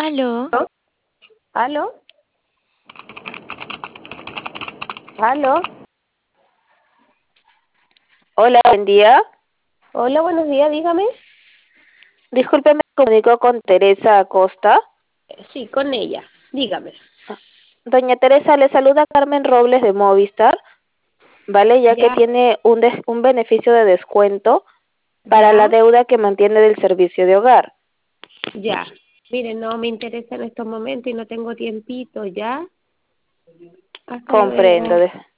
Aló, ¿Aló? ¿Aló? ¿Aló? Hola, buen día. Hola, buenos días, dígame. Disculpe, me comunico con Teresa Acosta. Sí, con ella, dígame. Doña Teresa, le saluda Carmen Robles de Movistar, ¿vale? Ya que Ya, tiene un beneficio de descuento para la ya, deuda que mantiene del servicio de hogar. ya. Mire, no me interesa en estos momentos y no tengo tiempito, ¿ya? Hasta Comprendo. luego.